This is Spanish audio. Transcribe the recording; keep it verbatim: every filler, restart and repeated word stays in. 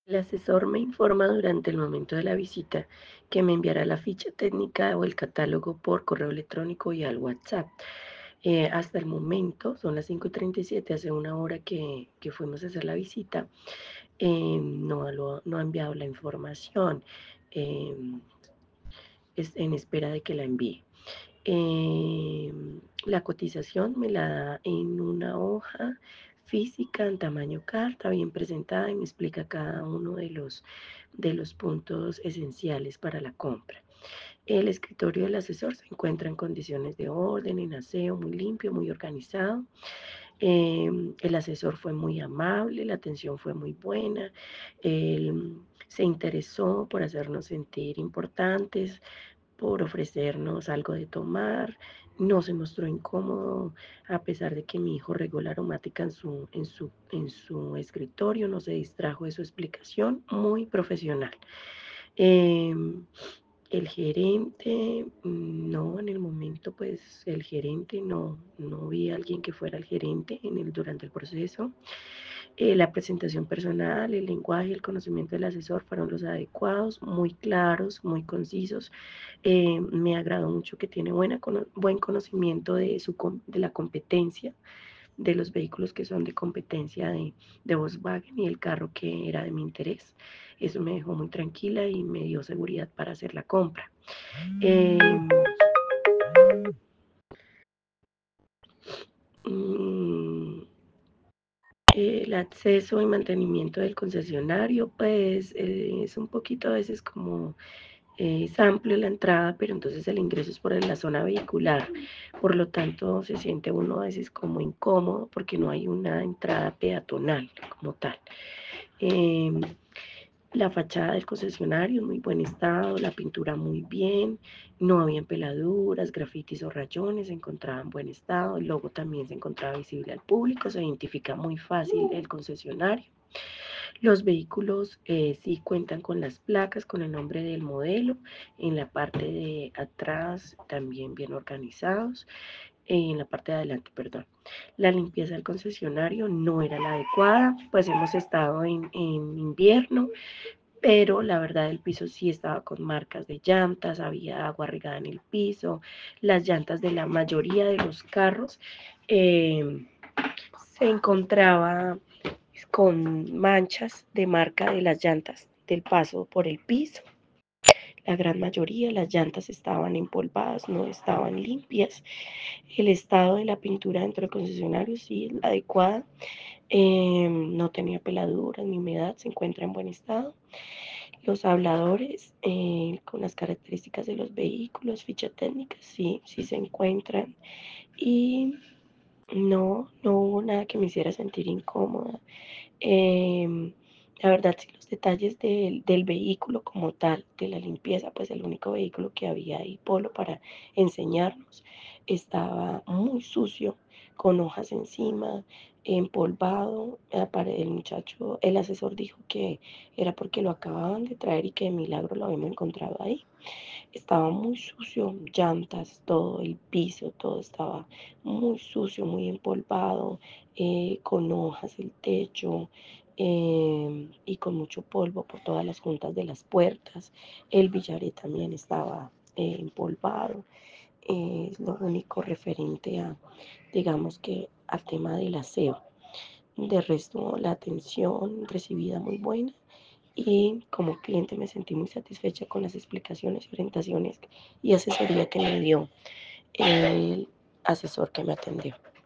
El asesor me informa durante el momento de la visita que me enviará la ficha técnica o el catálogo por correo electrónico y al WhatsApp. Eh, hasta el momento, son las cinco y treinta y siete, hace una hora que, que fuimos a hacer la visita, eh, no, lo- no ha enviado la información, eh, es en espera de que la envíe. Eh, la cotización me la da en una hoja física en tamaño carta, bien presentada, y me explica cada uno de los, de los puntos esenciales para la compra. El escritorio del asesor se encuentra en condiciones de orden, en aseo, muy limpio, muy organizado. Eh, el asesor fue muy amable, la atención fue muy buena. Él se interesó por hacernos sentir importantes, por ofrecernos algo de tomar. No se mostró incómodo, a pesar de que mi hijo regó la aromática en su, en su, en su escritorio, no se distrajo de su explicación, muy profesional. Eh, el gerente, mm, no, en el momento, pues el gerente no, no vi a alguien que fuera el gerente en el, durante el proceso. Eh, la presentación personal, el lenguaje, el conocimiento del asesor fueron los adecuados, muy claros, muy concisos. Eh, me agradó mucho que tiene buena, buen conocimiento de, su, de la competencia, de los vehículos que son de competencia de, de Volkswagen y el carro que era de mi interés. Eso me dejó muy tranquila y me dio seguridad para hacer la compra. Eh, mm, el acceso y mantenimiento del concesionario, pues eh, es un poquito a veces como eh, es amplio la entrada, pero entonces el ingreso es por la zona vehicular. Por lo tanto, se siente uno a veces como incómodo porque no hay una entrada peatonal como tal. Eh, la fachada del concesionario en muy buen estado, la pintura muy bien, no habían peladuras, grafitis o rayones, se encontraba en buen estado, el logo también se encontraba visible al público, se identifica muy fácil el concesionario. Los vehículos eh, sí cuentan con las placas, con el nombre del modelo, en la parte de atrás también bien organizados, eh, en la parte de adelante, perdón. La limpieza del concesionario no era la adecuada, pues hemos estado en, en invierno, pero la verdad el piso sí estaba con marcas de llantas, había agua regada en el piso, las llantas de la mayoría de los carros eh, se encontraba con manchas de marca de las llantas del paso por el piso. La gran mayoría, las llantas estaban empolvadas, no estaban limpias. El estado de la pintura dentro del concesionario sí es la adecuada. Eh, no tenía peladuras ni humedad, se encuentra en buen estado. Los habladores eh, con las características de los vehículos, ficha técnica, sí, sí se encuentran. Y no, no hubo nada que me hiciera sentir incómoda. Eh, la verdad, sí, los detalles del, del vehículo como tal, de la limpieza, pues el único vehículo que había ahí, Polo, para enseñarnos, estaba muy sucio, con hojas encima, empolvado. El muchacho, el asesor dijo que era porque lo acababan de traer y que de milagro lo habíamos encontrado ahí. Estaba muy sucio, llantas, todo el piso, todo estaba muy sucio, muy empolvado, eh, con hojas el techo eh, y con mucho polvo por todas las juntas de las puertas. El billaré también estaba eh, empolvado. Eh, es lo único referente a, digamos que, al tema del aseo. De resto, la atención recibida muy buena y como cliente me sentí muy satisfecha con las explicaciones, orientaciones y asesoría que me dio el asesor que me atendió.